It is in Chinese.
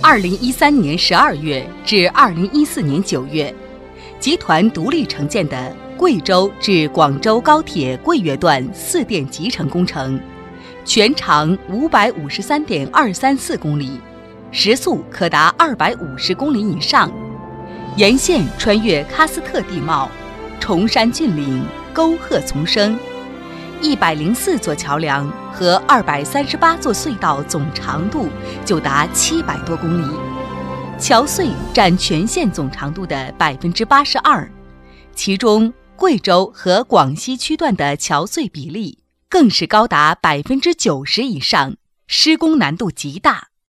2013年12月至2014年9月，集团独立承建的贵州至广州高铁贵越段4电集成工程，全长553.234公里，时速可达250公里以上，沿线穿越喀斯特地貌、崇山峻岭、沟壑丛生，104座桥梁和238座隧道总长度就达700多公里，桥隧占全线总长度的82%，其中贵州和广西区段的桥隧比例更是高达90%以上，施工难度极大。